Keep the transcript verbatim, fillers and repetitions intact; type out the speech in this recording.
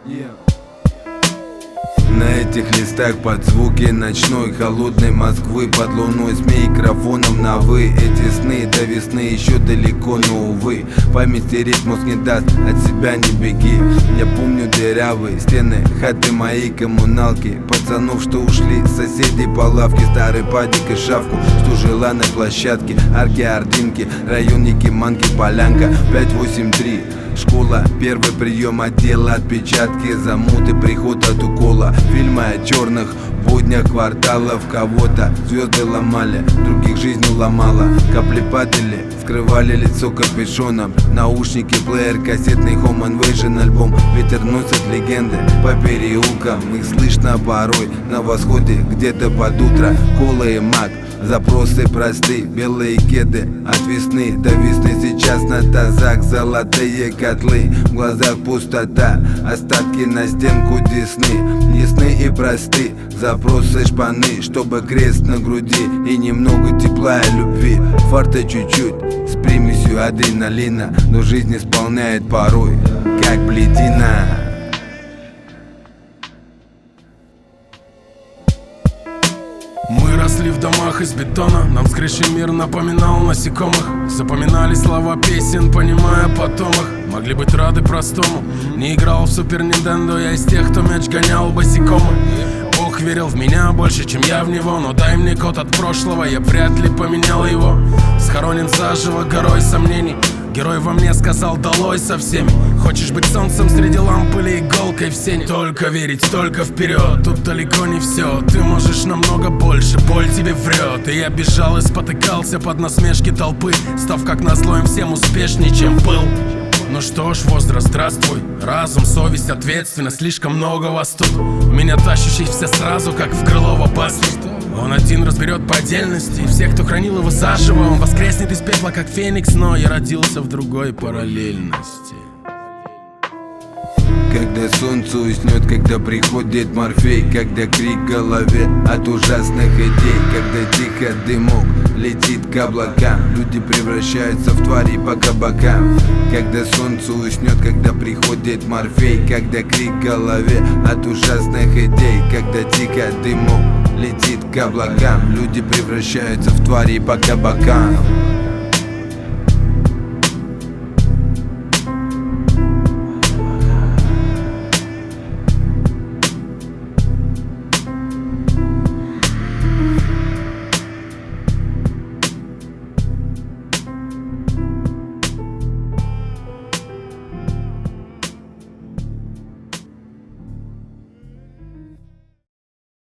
На этих листах под звуки ночной холодной Москвы, под луной с микрофоном на «вы». Эти сны до весны еще далеко, но увы, память стереть мозг не даст, от себя не беги. Я помню дырявые стены хаты моей коммуналки, пацанов, что ушли, соседей по лавке, старый падик и шавку, что жила на площадке, арки, ординки, район Якиманки, Полянка, пять восемь три. Школа, первый прием отдела, отпечатки, замуты, приход от укола. Фильмы о черных буднях кварталов. Кого-то звезды ломали, других жизнь уломала. Капли падали, скрывали лицо капюшоном. Наушники, плеер, кассетный Home Invasion альбом. Ветер носит легенды по переулкам, их слышно порой на восходе, где-то под утро. Кола и мак, запросы просты, белые кеды от весны до весны. Сейчас на тазах золотые котлы, в глазах пустота, остатки на стенку Десны. Ясны и просты запросы шпаны, чтобы крест на груди и немного тепла и любви. Фарта чуть-чуть с примесью адреналина, но жизнь исполняет порой, как плетина. Мы росли в домах из бетона, нам с крыши мир напоминал насекомых. Запоминали слова песен, понимая потом их. Могли быть рады простому. Не играл в Супер Нинтендо, я из тех, кто мяч гонял босиком. Бог верил в меня больше, чем я в него, но дай мне код от прошлого, я вряд ли поменял его. Схоронен заживо горой сомнений. Герой во мне сказал долой со всеми. Хочешь быть солнцем среди ламп или иголкой в сене? Только верить, только вперед, тут далеко не все. Ты можешь намного больше, боль тебе врет. И я бежал и спотыкался под насмешки толпы, став как назло им всем успешней, чем был. Ну что ж, возраст, здравствуй. Разум, совесть, ответственность, слишком много вас тут. Меня тащащих все сразу, как в Крылова басни. Он один разберет по отдельности, и всех, кто хранил его заживо, он воскреснет из пепла, как феникс, но я родился в другой параллельности. Когда солнце уснет, когда приходит Морфей, когда крик в голове от ужасных идей, когда тихо дымок летит к облакам, люди превращаются в твари по кабакам. Когда солнце уснет, когда приходит Морфей, когда крик в голове от ужасных идей, когда тихо дымок летит к облакам, люди превращаются в твари по кабакам.